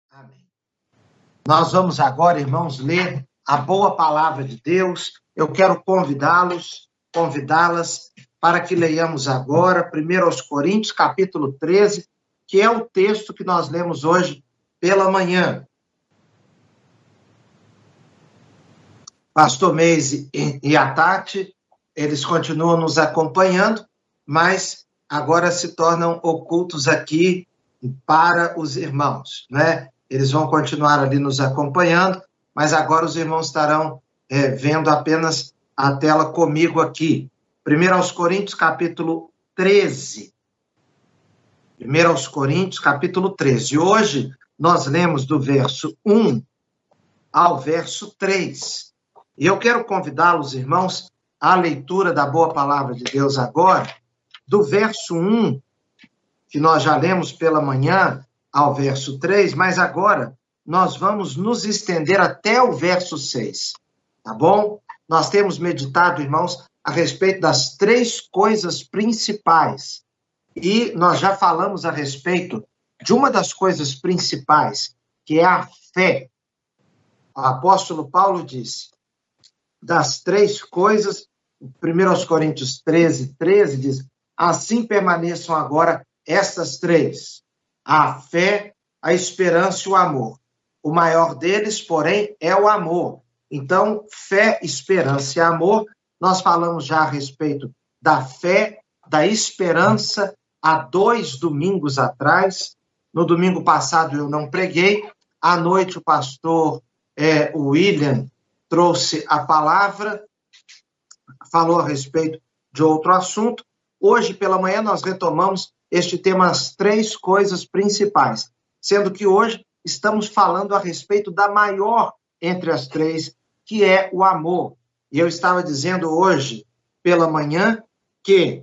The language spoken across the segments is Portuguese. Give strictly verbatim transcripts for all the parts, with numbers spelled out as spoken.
Amém. Nós vamos agora, irmãos, ler a boa palavra de Deus. Eu quero convidá-los, convidá-las para que leiamos agora, primeiro aos Coríntios, capítulo treze, que é o texto que nós lemos hoje pela manhã. Pastor Meise e a Tati, eles continuam nos acompanhando, mas agora se tornam ocultos aqui para os irmãos, né? Eles vão continuar ali nos acompanhando, mas agora os irmãos estarão é, vendo apenas a tela comigo aqui. Primeiro aos Coríntios, capítulo treze. Primeiro aos Coríntios, capítulo treze. Hoje nós lemos do verso um ao verso três. E eu quero convidá-los, irmãos, à leitura da boa palavra de Deus agora, do verso um, que nós já lemos pela manhã, ao verso três, mas agora nós vamos nos estender até o verso seis, tá bom? Nós temos meditado, irmãos, a respeito das três coisas principais, e nós já falamos a respeito de uma das coisas principais, que é a fé. O apóstolo Paulo disse, das três coisas, primeiro aos Coríntios treze, treze, diz, assim permaneçam agora estas três, a fé, a esperança e o amor. O maior deles, porém, é o amor. Então, fé, esperança e amor, nós falamos já a respeito da fé, da esperança, há dois domingos atrás. No domingo passado eu não preguei, à noite o pastor é, William trouxe a palavra, falou a respeito de outro assunto. Hoje, pela manhã, nós retomamos este tema, as três coisas principais, sendo que hoje estamos falando a respeito da maior entre as três, que é o amor. E eu estava dizendo hoje, pela manhã, que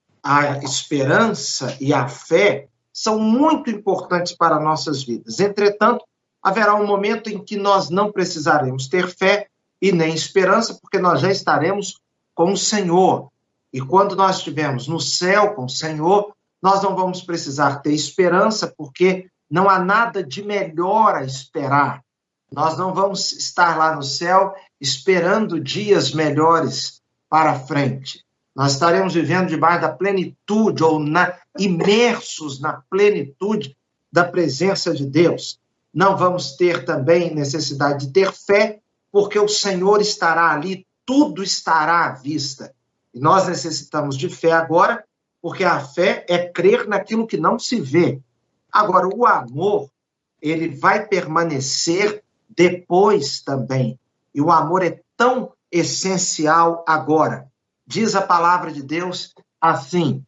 a esperança e a fé são muito importantes para nossas vidas. Entretanto, haverá um momento em que nós não precisaremos ter fé e nem esperança, porque nós já estaremos com o Senhor. E quando nós estivermos no céu com o Senhor, nós não vamos precisar ter esperança, porque não há nada de melhor a esperar. Nós não vamos estar lá no céu esperando dias melhores para frente. Nós estaremos vivendo debaixo da plenitude, ou na, imersos na plenitude da presença de Deus. Não vamos ter também necessidade de ter fé, porque o Senhor estará ali, tudo estará à vista. E nós necessitamos de fé agora, porque a fé é crer naquilo que não se vê. Agora, o amor, ele vai permanecer depois também. E o amor é tão essencial agora. Diz a palavra de Deus assim,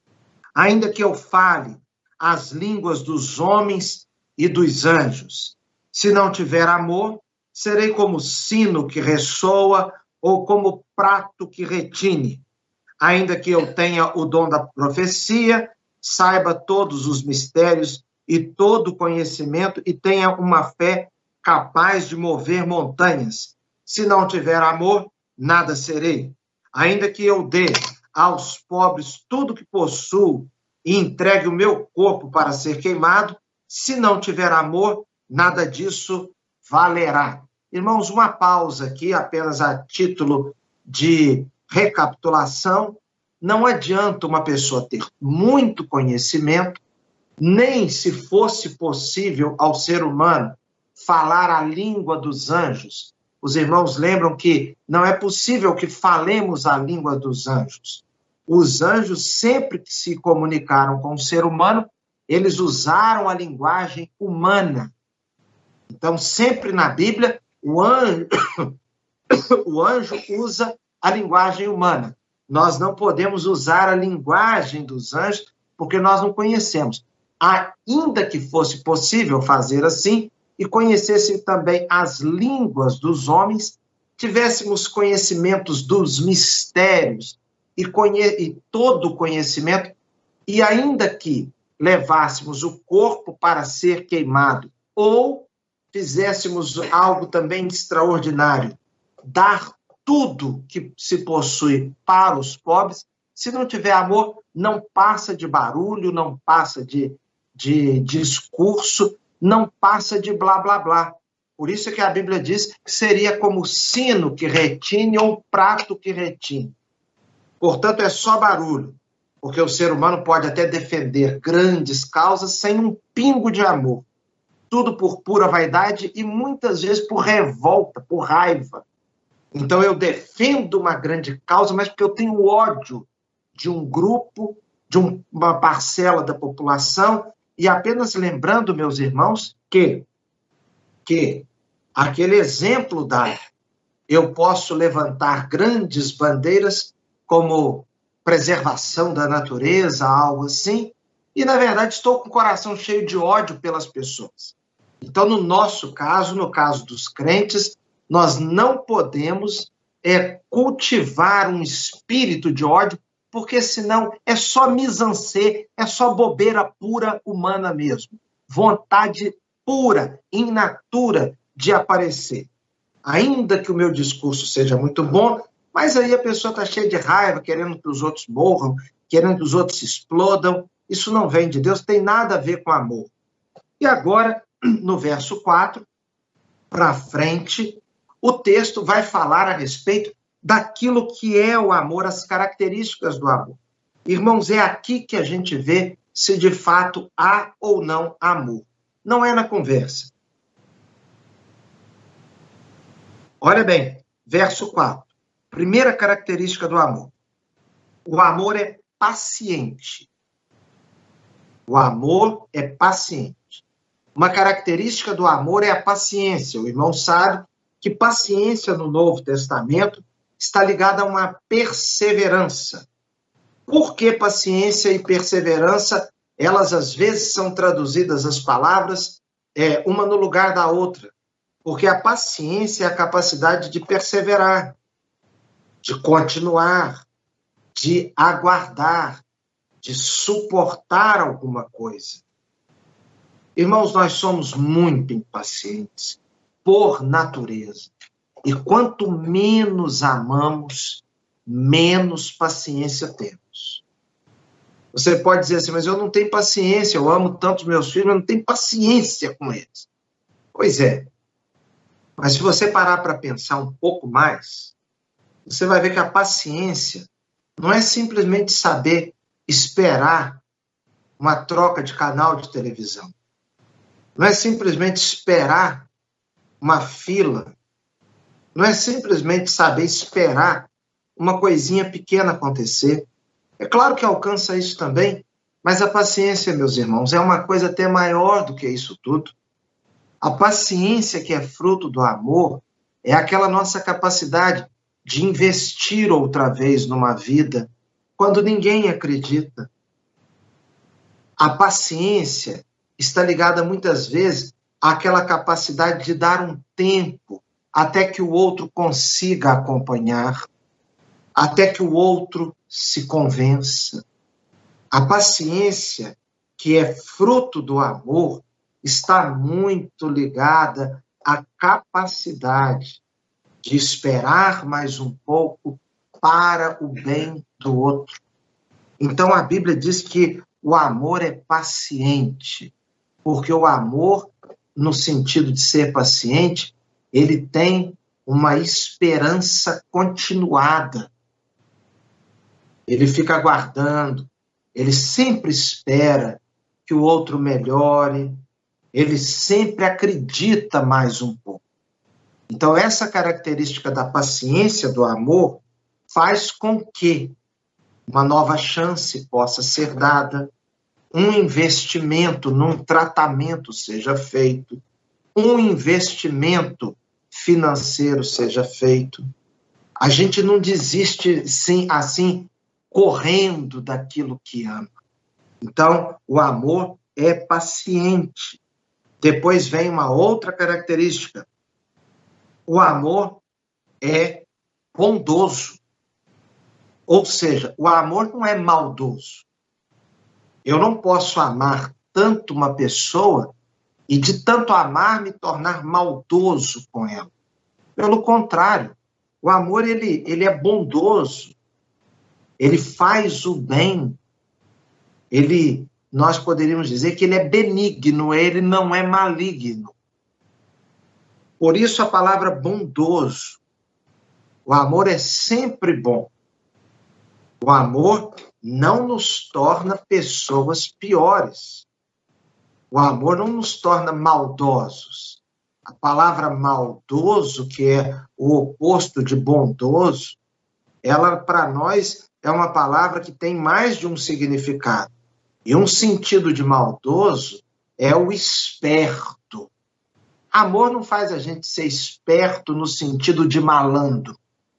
ainda que eu fale as línguas dos homens e dos anjos, se não tiver amor, serei como sino que ressoa ou como prato que retine. Ainda que eu tenha o dom da profecia, saiba todos os mistérios e todo o conhecimento e tenha uma fé capaz de mover montanhas. Se não tiver amor, nada serei. Ainda que eu dê aos pobres tudo que possuo e entregue o meu corpo para ser queimado, se não tiver amor, nada disso valerá. Irmãos, uma pausa aqui, apenas a título de recapitulação. Não adianta uma pessoa ter muito conhecimento, nem se fosse possível ao ser humano falar a língua dos anjos. Os irmãos lembram que não é possível que falemos a língua dos anjos. Os anjos, sempre que se comunicaram com o ser humano, eles usaram a linguagem humana. Então, sempre na Bíblia, o anjo, o anjo usa a linguagem humana. Nós não podemos usar a linguagem dos anjos, porque nós não conhecemos. Ainda que fosse possível fazer assim, e conhecesse também as línguas dos homens, tivéssemos conhecimentos dos mistérios e, conhe e todo o conhecimento, e ainda que levássemos o corpo para ser queimado, ou fizéssemos algo também extraordinário, dar tudo que se possui para os pobres, se não tiver amor, não passa de barulho, não passa de, de discurso, não passa de blá, blá, blá. Por isso é que a Bíblia diz que seria como o sino que retine ou o prato que retine. Portanto, é só barulho, porque o ser humano pode até defender grandes causas sem um pingo de amor. Tudo por pura vaidade e muitas vezes por revolta, por raiva. Então eu defendo uma grande causa, mas porque eu tenho ódio de um grupo, de um, uma parcela da população, e apenas lembrando, meus irmãos, que, que aquele exemplo dá, eu posso levantar grandes bandeiras como preservação da natureza, algo assim, e na verdade estou com o coração cheio de ódio pelas pessoas. Então, no nosso caso, no caso dos crentes, nós não podemos é, cultivar um espírito de ódio, porque senão é só mise-en-scène, é só bobeira pura humana mesmo. Vontade pura, in natura, de aparecer. Ainda que o meu discurso seja muito bom, mas aí a pessoa está cheia de raiva, querendo que os outros morram, querendo que os outros se explodam. Isso não vem de Deus, tem nada a ver com amor. E agora, no verso quatro, para frente, o texto vai falar a respeito daquilo que é o amor, as características do amor. Irmãos, é aqui que a gente vê se de fato há ou não amor. Não é na conversa. Olha bem, verso quatro. Primeira característica do amor. O amor é paciente. O amor é paciente. Uma característica do amor é a paciência. O irmão sabe que paciência no Novo Testamento está ligada a uma perseverança. Por que paciência e perseverança, elas às vezes são traduzidas as palavras é, uma no lugar da outra? Porque a paciência é a capacidade de perseverar, de continuar, de aguardar, de suportar alguma coisa. Irmãos, nós somos muito impacientes, por natureza. E quanto menos amamos, menos paciência temos. Você pode dizer assim, mas eu não tenho paciência, eu amo tanto os meus filhos, mas não tenho paciência com eles. Pois é. Mas se você parar para pensar um pouco mais, você vai ver que a paciência não é simplesmente saber esperar uma troca de canal de televisão. Não é simplesmente esperar uma fila. Não é simplesmente saber esperar uma coisinha pequena acontecer. É claro que alcança isso também, mas a paciência, meus irmãos, é uma coisa até maior do que isso tudo. A paciência que é fruto do amor é aquela nossa capacidade de investir outra vez numa vida quando ninguém acredita. A paciência está ligada muitas vezes àquela capacidade de dar um tempo até que o outro consiga acompanhar, até que o outro se convença. A paciência, que é fruto do amor, está muito ligada à capacidade de esperar mais um pouco para o bem do outro. Então a Bíblia diz que o amor é paciente, porque o amor, no sentido de ser paciente, ele tem uma esperança continuada. Ele fica aguardando, ele sempre espera que o outro melhore, ele sempre acredita mais um pouco. Então, essa característica da paciência, do amor, faz com que uma nova chance possa ser dada, um investimento num tratamento seja feito, um investimento financeiro seja feito. A gente não desiste sim, assim, correndo daquilo que ama. Então, o amor é paciente. Depois vem uma outra característica. O amor é bondoso. Ou seja, o amor não é maldoso. Eu não posso amar tanto uma pessoa e de tanto amar me tornar maldoso com ela. Pelo contrário, o amor ele, ele é bondoso. Ele faz o bem. Ele nós poderíamos dizer que ele é benigno, ele não é maligno. Por isso a palavra bondoso. O amor é sempre bom. O amor não nos torna pessoas piores. O amor não nos torna maldosos. A palavra maldoso, que é o oposto de bondoso, ela, para nós, é uma palavra que tem mais de um significado. E um sentido de maldoso é o esperto. Amor não faz a gente ser esperto no sentido de malandro.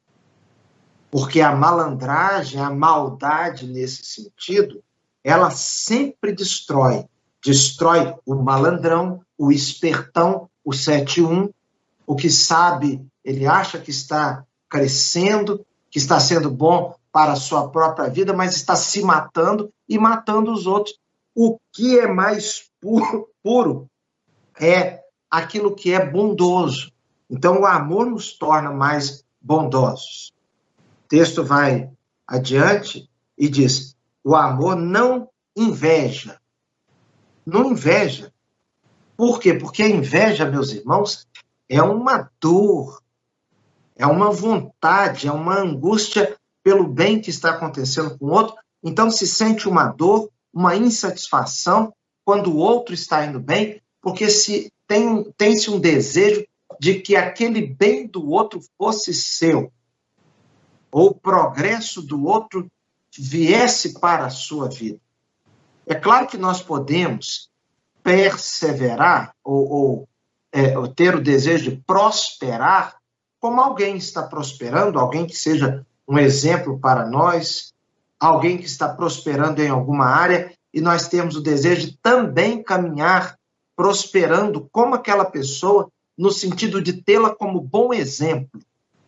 Porque a malandragem, a maldade nesse sentido, ela sempre destrói. Destrói o malandrão, o espertão, o sete um, o que sabe, ele acha que está crescendo, que está sendo bom para a sua própria vida, mas está se matando e matando os outros. O que é mais puro, puro é aquilo que é bondoso. Então, o amor nos torna mais bondosos. O texto vai adiante e diz: o amor não inveja. Não inveja. Por quê? Porque a inveja, meus irmãos, é uma dor, é uma vontade, é uma angústia pelo bem que está acontecendo com o outro. Então se sente uma dor, uma insatisfação quando o outro está indo bem, porque se tem, tem-se um desejo de que aquele bem do outro fosse seu, ou o progresso do outro viesse para a sua vida. É claro que nós podemos perseverar ou, ou, é, ou ter o desejo de prosperar como alguém está prosperando, alguém que seja um exemplo para nós, alguém que está prosperando em alguma área, e nós temos o desejo de também caminhar prosperando como aquela pessoa, no sentido de tê-la como bom exemplo.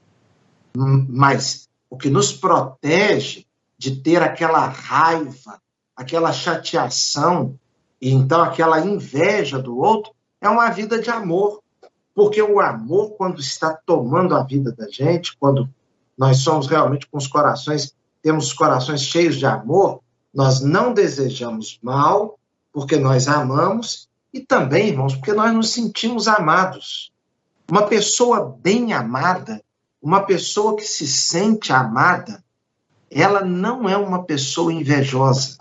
Mas o que nos protege de ter aquela raiva, aquela chateação, e então aquela inveja do outro, é uma vida de amor. Porque o amor, quando está tomando a vida da gente, quando nós somos realmente com os corações, temos os corações cheios de amor, nós não desejamos mal, porque nós amamos, e também, irmãos, porque nós nos sentimos amados. Uma pessoa bem amada, uma pessoa que se sente amada, ela não é uma pessoa invejosa.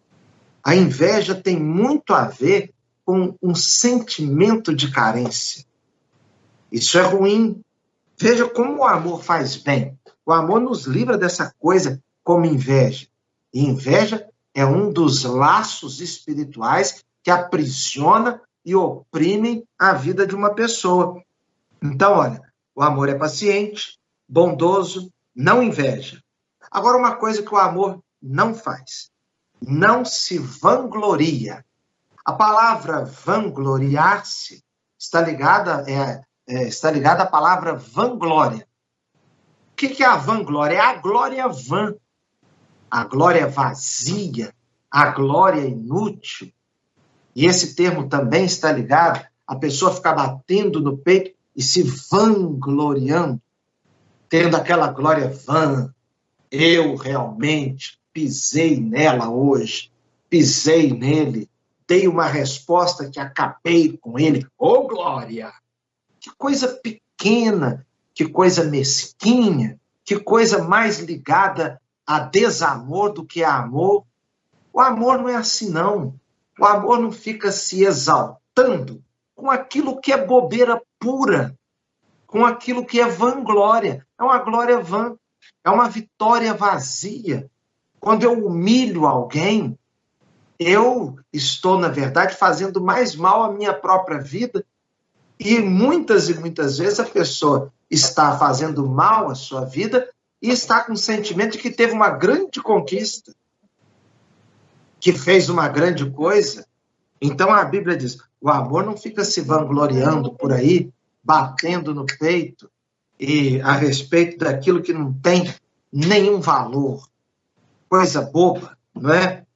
A inveja tem muito a ver com um sentimento de carência. Isso é ruim. Veja como o amor faz bem. O amor nos livra dessa coisa como inveja. E inveja é um dos laços espirituais que aprisiona e oprime a vida de uma pessoa. Então, olha, o amor é paciente, bondoso, não inveja. Agora, uma coisa que o amor não faz: não se vangloria. A palavra vangloriar-se está ligada, é, é, está ligada à palavra vanglória. O que, que é a vanglória? É a glória vã, a glória vazia, a glória inútil. E esse termo também está ligado à pessoa ficar batendo no peito e se vangloriando, tendo aquela glória vã. Eu realmente pisei nela hoje, pisei nele, dei uma resposta que acabei com ele. Ô, glória! Que coisa pequena, que coisa mesquinha, que coisa mais ligada a desamor do que a amor. O amor não é assim, não. O amor não fica se exaltando com aquilo que é bobeira pura, com aquilo que é vanglória. É uma glória vã, é uma vitória vazia. Quando eu humilho alguém, eu estou, na verdade, fazendo mais mal à minha própria vida. E muitas e muitas vezes a pessoa está fazendo mal à sua vida e está com o sentimento de que teve uma grande conquista, que fez uma grande coisa. Então a Bíblia diz: o amor não fica se vangloriando por aí, batendo no peito, e a respeito daquilo que não tem nenhum valor. Coisa boba, não é?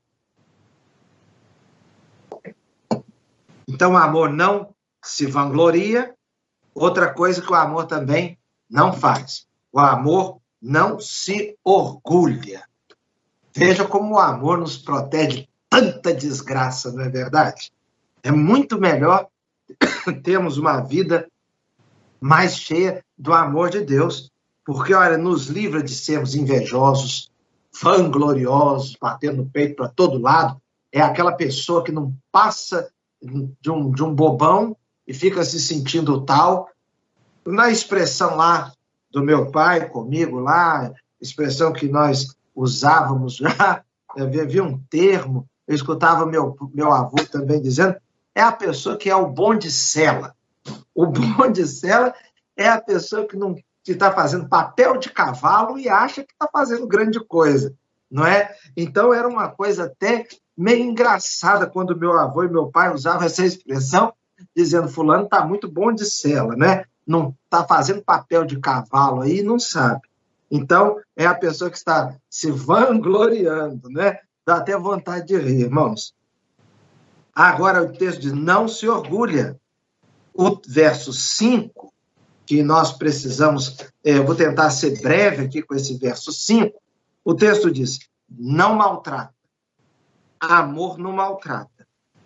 Então o amor não se vangloria. Outra coisa que o amor também não faz: o amor não se orgulha. Veja como o amor nos protege tanta desgraça, não é verdade? É muito melhor termos uma vida mais cheia do amor de Deus, porque, olha, nos livra de sermos invejosos, vangloriosos, batendo no peito para todo lado. É aquela pessoa que não passa de um, de um bobão e fica se sentindo tal. Na expressão lá do meu pai comigo, lá, expressão que nós usávamos já, havia um termo, eu escutava meu, meu avô também dizendo, é a pessoa que é o bondicela. O bondicela é a pessoa que não que está fazendo papel de cavalo e acha que está fazendo grande coisa, não é? Então, era uma coisa até meio engraçada quando meu avô e meu pai usavam essa expressão, dizendo, fulano está muito bondicela, né? Não está fazendo papel de cavalo aí, não sabe. Então, é a pessoa que está se vangloriando, né? Dá até vontade de rir, irmãos. Agora, o texto diz, não se orgulha. O verso cinco, que nós precisamos, eu vou tentar ser breve aqui com esse verso cinco, o texto diz, não maltrata, amor não maltrata,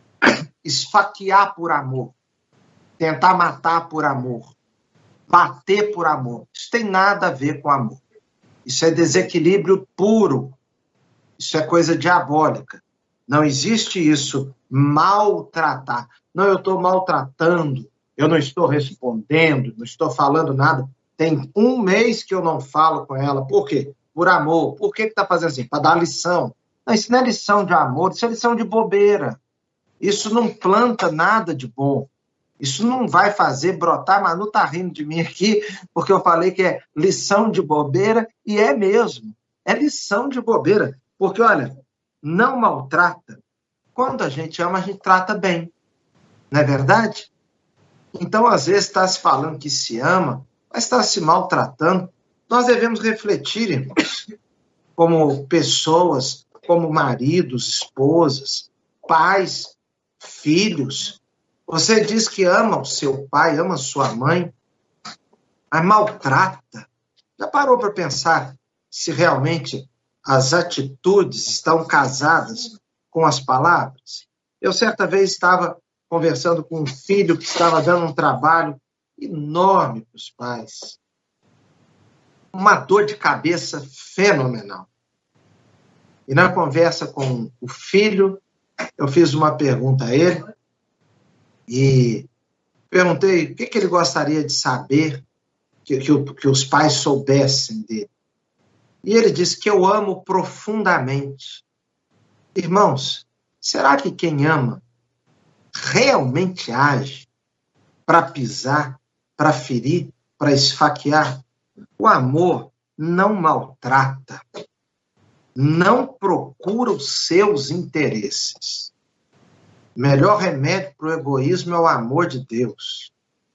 esfaquear por amor, tentar matar por amor, bater por amor, isso tem nada a ver com amor, isso é desequilíbrio puro, isso é coisa diabólica, não existe isso, maltratar, não, eu estou maltratando, eu não estou respondendo, não estou falando nada. Tem um mês que eu não falo com ela. Por quê? Por amor. Por que está fazendo assim? Para dar lição. Não, isso não é lição de amor, isso é lição de bobeira. Isso não planta nada de bom. Isso não vai fazer brotar. Manu está rindo de mim aqui, porque eu falei que é lição de bobeira, e é mesmo. É lição de bobeira. Porque, olha, não maltrata. Quando a gente ama, a gente trata bem. Não é verdade? Então, às vezes, está se falando que se ama, mas está se maltratando. Nós devemos refletir, irmãos, como pessoas, como maridos, esposas, pais, filhos. Você diz que ama o seu pai, ama a sua mãe, mas maltrata. Já parou para pensar se realmente as atitudes estão casadas com as palavras? Eu, certa vez, estava conversando com um filho que estava dando um trabalho enorme para os pais. Uma dor de cabeça fenomenal. E na conversa com o filho, eu fiz uma pergunta a ele e perguntei o que, que ele gostaria de saber que, que, que os pais soubessem dele. E ele disse que eu amo profundamente. Irmãos, será que quem ama realmente age para pisar, para ferir, para esfaquear? O amor não maltrata, não procura os seus interesses. O melhor remédio para o egoísmo é o amor de Deus.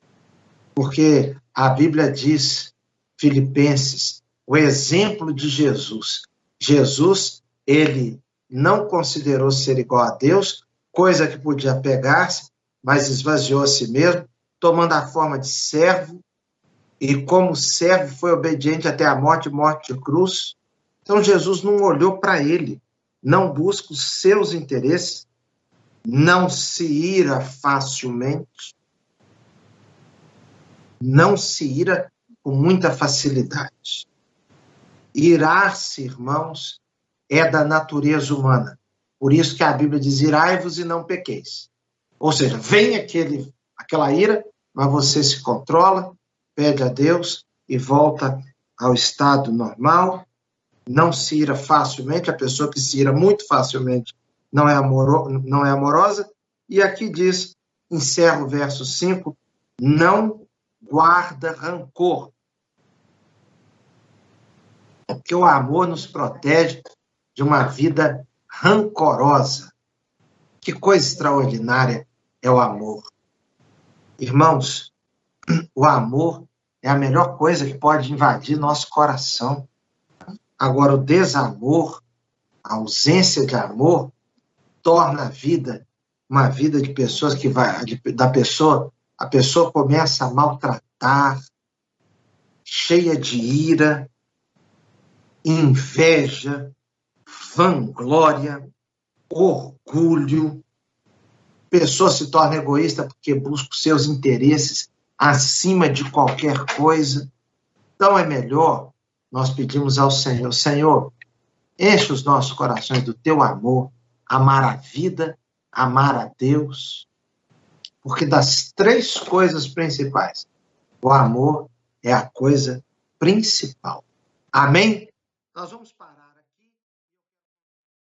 Porque a Bíblia diz, Filipenses, o exemplo de Jesus. Jesus, ele não considerou ser igual a Deus, coisa que podia pegar-se, mas esvaziou a si mesmo, tomando a forma de servo, e como servo foi obediente até a morte, morte de cruz. Então Jesus não olhou para ele, não busca os seus interesses, não se ira facilmente, não se ira com muita facilidade. Irar-se, irmãos, é da natureza humana. Por isso que a Bíblia diz, irai-vos e não pequeis. Ou seja, vem aquele, aquela ira, mas você se controla, pede a Deus e volta ao estado normal. Não se ira facilmente, a pessoa que se ira muito facilmente não é, amoro, não é amorosa. E aqui diz, encerra o verso cinco, não guarda rancor. Porque o amor nos protege de uma vida rancorosa. Que coisa extraordinária é o amor. Irmãos, o amor é a melhor coisa que pode invadir nosso coração. Agora, o desamor, a ausência de amor, torna a vida uma vida de pessoas que vai, de, da pessoa, a pessoa começa a maltratar, cheia de ira, inveja, vanglória, orgulho, pessoa se torna egoísta porque busca os seus interesses acima de qualquer coisa. Então é melhor nós pedirmos ao Senhor, Senhor, enche os nossos corações do teu amor, amar a vida, amar a Deus, porque das três coisas principais, o amor é a coisa principal. Amém? Nós vamos parar.